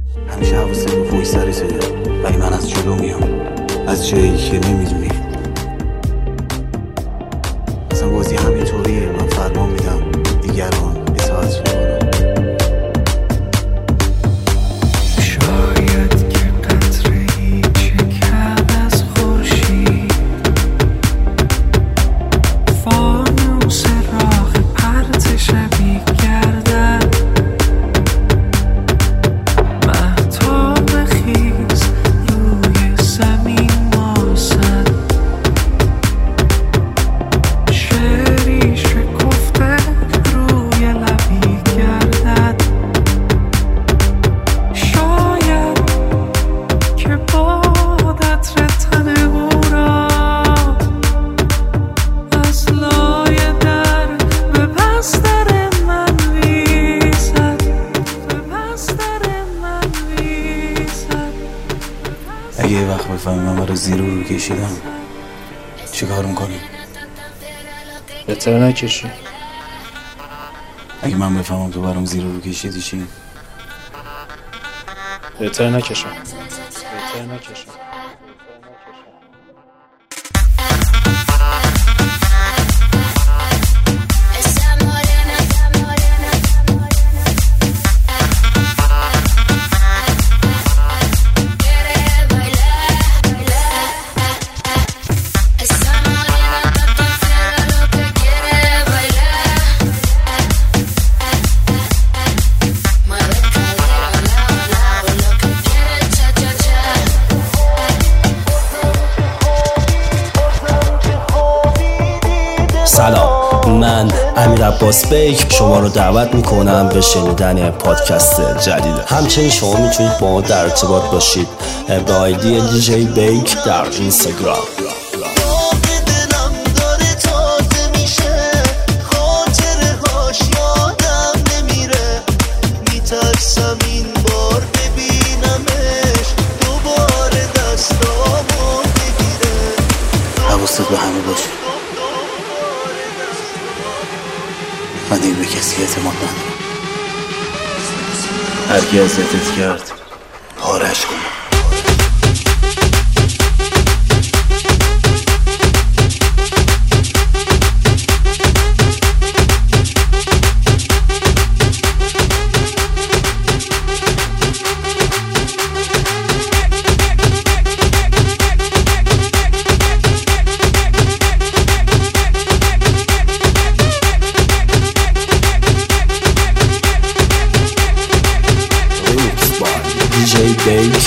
همیشه حواست به پشت سرته، ولی من از جلو میام، از جایی که نمیدونی. اصلا بازی همینطوریه، من فرمان میدم دیگران اطاعت میکنن. اگه یه وقت بفهمی من برای زیرو رو کشیدم چی کار میکنی؟ بهتره نکشی. اگه من بفهمم تو برام زیرو رو کشیدی چی؟ بهتره نکشم. سلام، من امیر عباس بیک شما رو دعوت میکنم به شنیدن پادکست جدید. همچنین شما میتونید با ما در ارتباط باشید به آیدی دیجی بیک در اینستاگرام. حواست به همه باشه، من دیگه به کسی اعتماد ندارم. هر کی اذیتت کرد پارش کن. DJ Bake.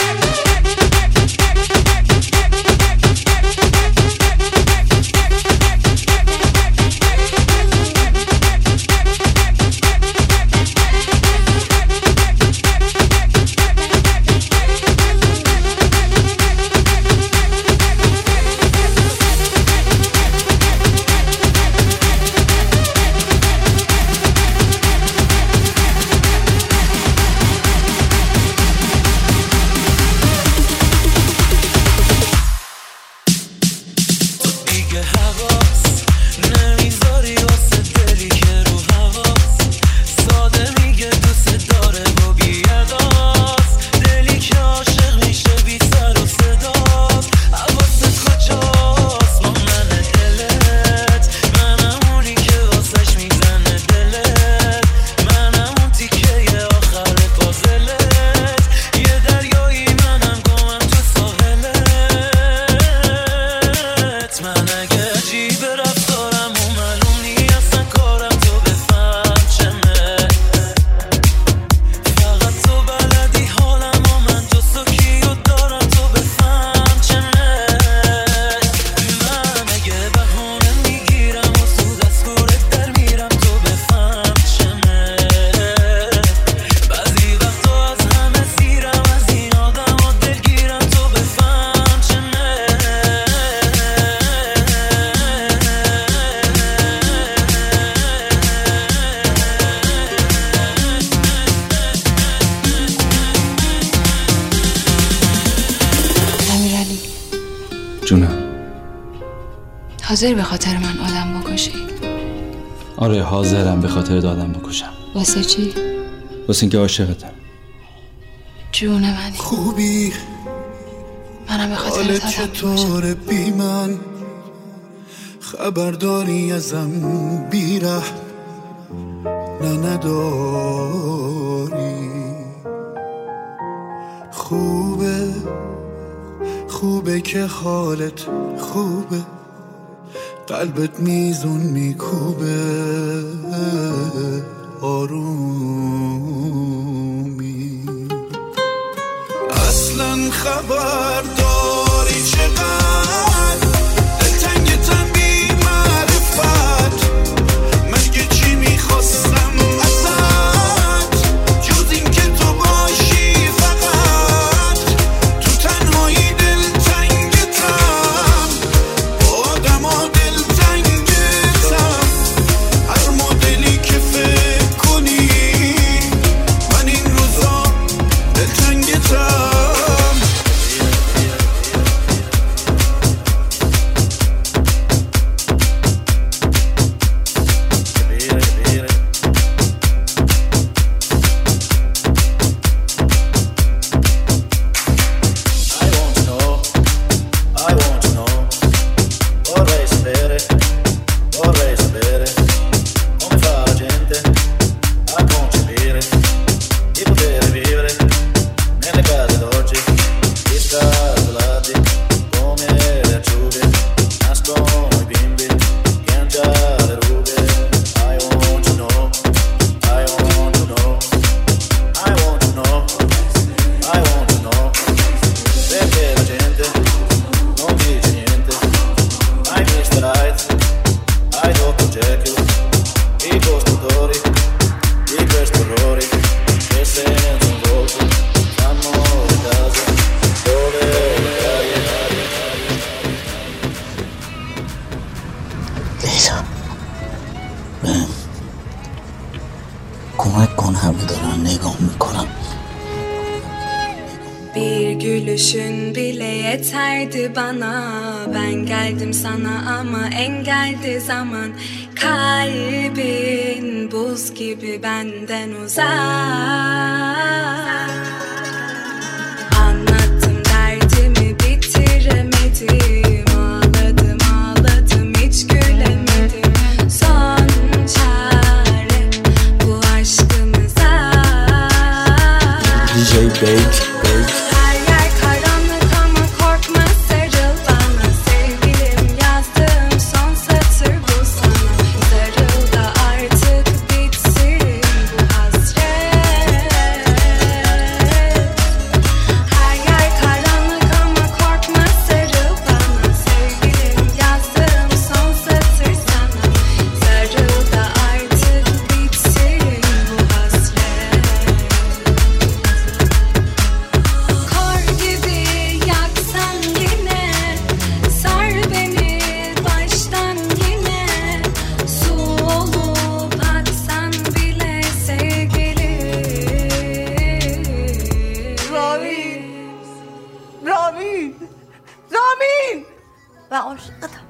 جونم، حاضر به خاطر من آدم بکشی؟ آره حاضرم به خاطر آدم بکشم. واسه چی؟ واسه اینکه عاشقتم. جون منی خوبی منم به خاطر حالت زدم چطوره بی من خبرداری ازم بیره نه نداری خوبه که حالت خوبه قلبت میزون میکوبه آرومی اصلا خبر داری چقدر دلتنگتم بی معرفت مگه چی میخواستم ازت جز این که تو باشی فقط تو تنهایی دلتنگتم با آدم ها دلتنگتم هر مدلی که فکر کنی من این روزا دلتنگتم Kuvvet kon hamle dönen nigam koram. Bir gülüşün bile yeterdi bana. Ben geldim sana ama engeldi zaman. Kalbin buz gibi benden uzak. Anlattım derdimi bitiremedim. Ağladım hiç gülemedim. Son çare bu aşkımıza. DJ Bake. Her yer karanlık ama korkma sarıl bana. Sevgilim yazdığım son satır bu sana. Sarıl da artık bitsin bu hasret. Her yer karanlık ama korkma sarıl bana. Sevgilim yazdığım son satır sana. Sarıl da artık bitsin bu hasret. Kar gibi yaksan yine, sar beni baştan yine. Su olup aksan bile sevgilim. رامین و عاشقتم.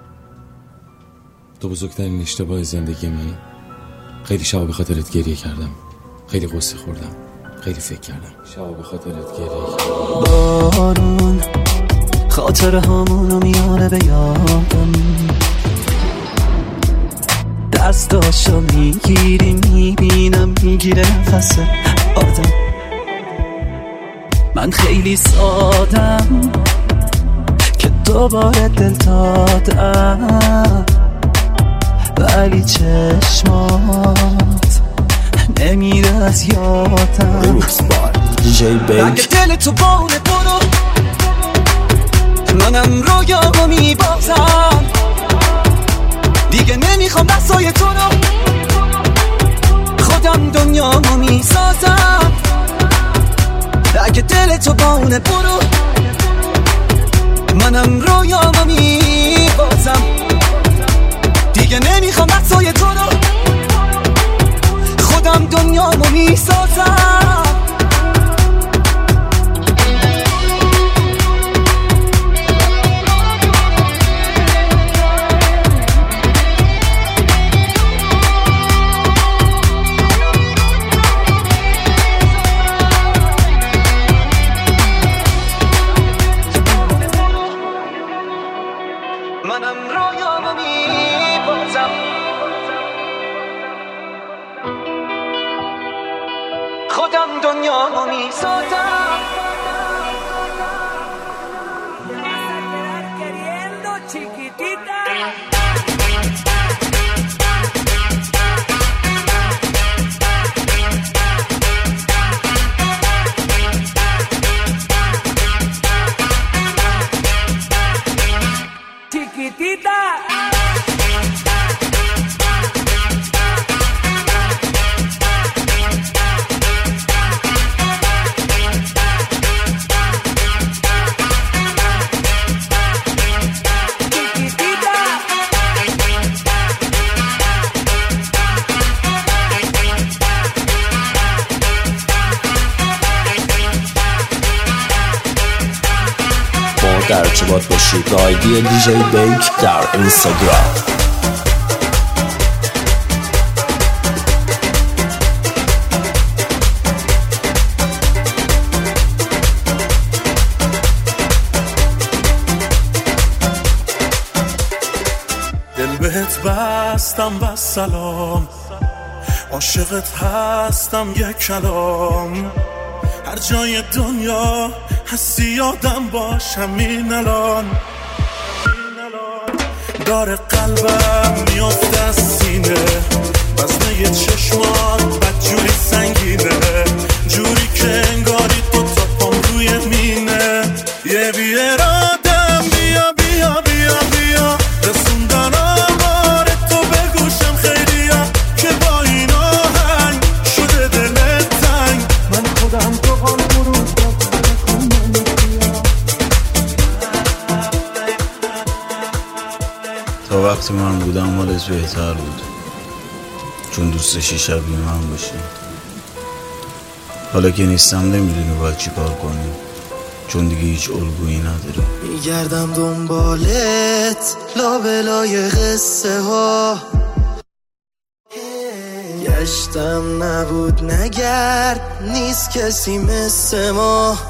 تو بزرگترین اشتباه زندگی منی. خیلی شبا به خاطرت گریه کردم، خیلی قصه خوردم، خیلی فکر کردم. شبا به خاطرت گریه کردم. بارون خاطر همونو میاره به یادم. دستاشو میگیری میبینم میگیره نفس آدم. من خیلی سادم که دوباره دل دادم، ولی چشمات نمیره از یادم. DJ Bake. اگه دل تو باره برو، منم رویامو میبازم. دیگه نمیخوام دستای تو رو، خودم دنیامو میسازم. اگه دل تو باره برو، منم رویامو میبازم. دیگه نمیخوام دستای تو رو، خودم دنیامو میسازم. خودم دنیامو میسازم. در ارتباط باشید با آیدی دیجی بیک در اینستاگرام. دل بهت بستم و سلام، عاشقت هستم یک کلام، هر جای دنیا هستی یادم باش همین الان. داره قلبم میافته از سینه، وزنه چشمات بدجوری سنگینه، جوری که انگاری تو تا پام روی مینه. یه بیارادم بیا بیا بیا بیا، رسوندن آمار تو به گوشم خیلیا، که با این آهنگ شده دلت تنگ. من خودم تو حال برون تا وقتی من بودم حالت بهتر بود، چون دوست داشتی شبیه من باشی. حالا که نیستم نمیدونی باید چی کار کنی، چون دیگه هیچ الگویی نداری. میگردم دنبالت لابلای قصه ها، گشتم نبود نگرد نیست کسی مثل ما.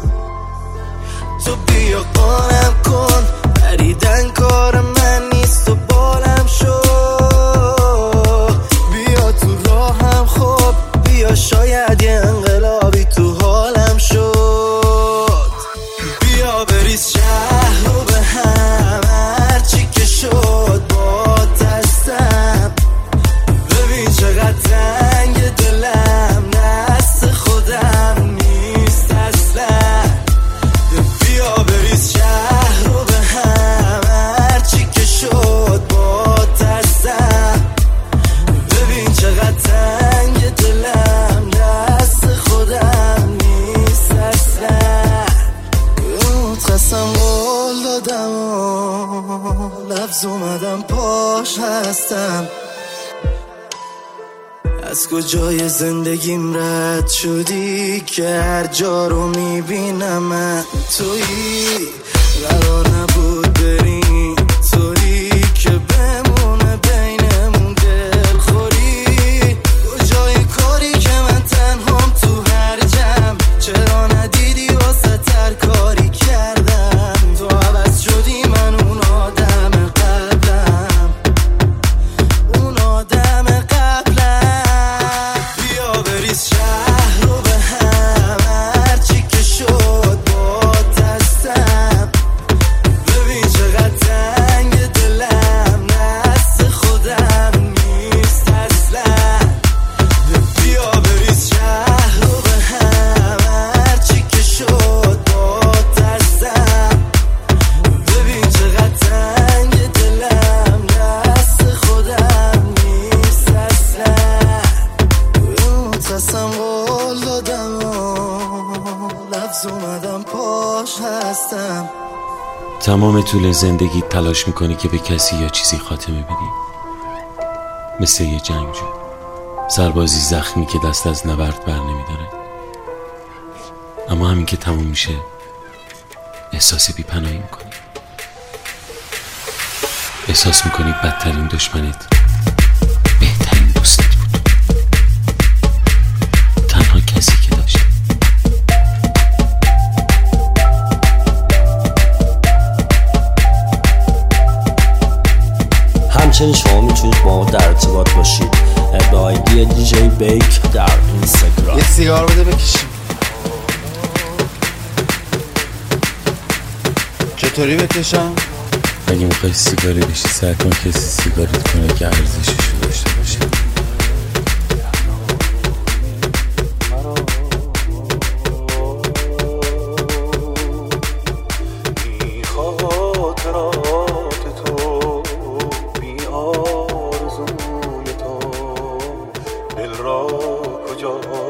تو بیا قانم کن بریدن کار من نیست و بالم شو، بیا تو راهم خب بیا شاید یه انقلابی تو حالم شد. بیا بریز شهر رو به هم هرچی که شد با دستم، ببین چقدر تنگ دلم دست خودم نیست اصلا. بیا بریز شهر رو به هم هرچی که شد با دستم، ببین چقدر تنگ دلم دست خودم نیست اصلا. قسم قول دادم و لفظ اومدم پاش هستم، از کجای زندگیم رد شدی که هر جا رو میبینم من تویی. قرار نبود بریم تویی که بمونه بینمون دلخوری، کجای کاری که من تنهام تو هر جمع، چرا ندیدی واسه تر کاری کردم. تو عوض شدی من اون آدم قبلم، اون آدم قبلم. بیا بریز شهر رو به هم هرچی که شد با دستم، ببین چقدر تنگ دلم دست خودم نیست اصلا. بیا بریز شهر رو به هم هرچی که شد با دستم، ببین چقدر تنگ دلم دست خودم نیست اصلا. قسم قول دادم و لفظ اومدم پاش هستم. تمام طول زندگی تلاش میکنی که به کسی یا چیزی خاتمه بدی، مثل یه جنگجو، سربازی زخمی که دست از نبرد بر نمیداره. اما همین که تموم میشه احساس بی‌پناهی میکنی، احساس میکنی بدترین دشمنت بهترین دوستت بود، تنها کسی که داشت. همچنین شما میتونید با ما در ارتباط باشید با آیدی دیجی بیک در اینستاگرام. یه سیگار بده بکشیم. چطوری بکشم؟ اگه میخوای سیگاری بشی سعی کن کسی سیگاریت کنه که ارزششو داشته باشه. دل را کجا